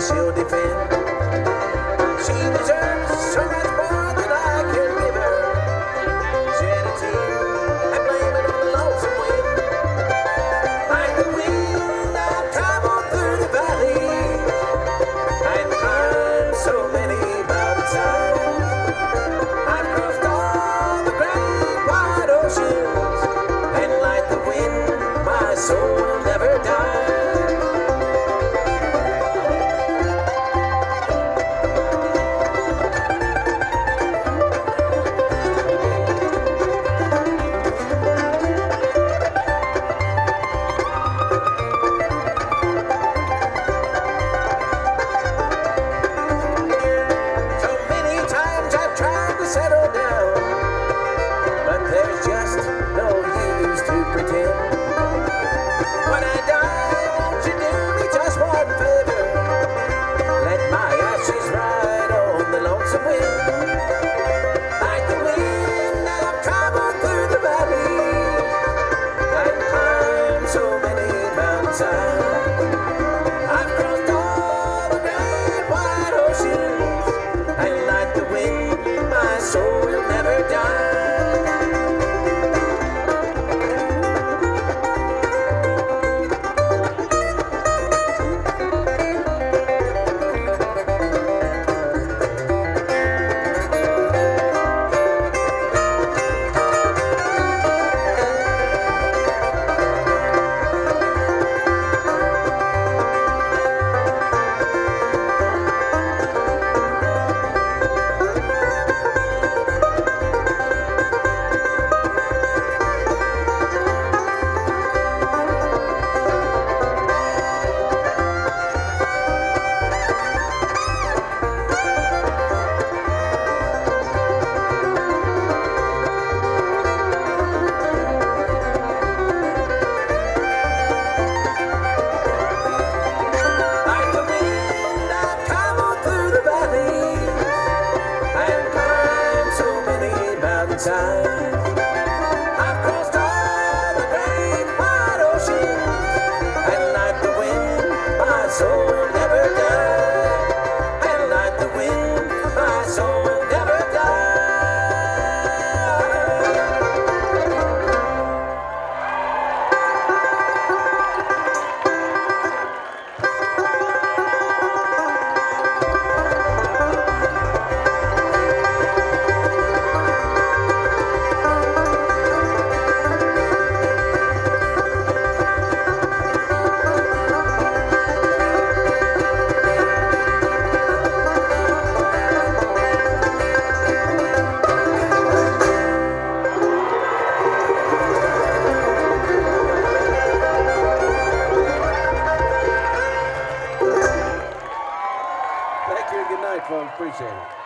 she'll defend. She deserves so much more than I can give her. Shed a tear and blame it on the lonesome wind. Like the wind I've traveled through the valley and climbed so many mountainsides. I've crossed all the great wide oceans, and like the wind, my soul will never die. Settle down, but there's just no use to pretend. When I die, won't you do me just one favor? Let my ashes ride on the lonesome wind. Like the wind I've traveled through the valley and climbed so many mountainsides. I've crossed all the great wide oceans, and like the wind, my soul will never die. I've crossed all the great wide oceans, and like the wind, my soul will never die. And like the wind, my soul will never Thank you and good night, folks. Appreciate it.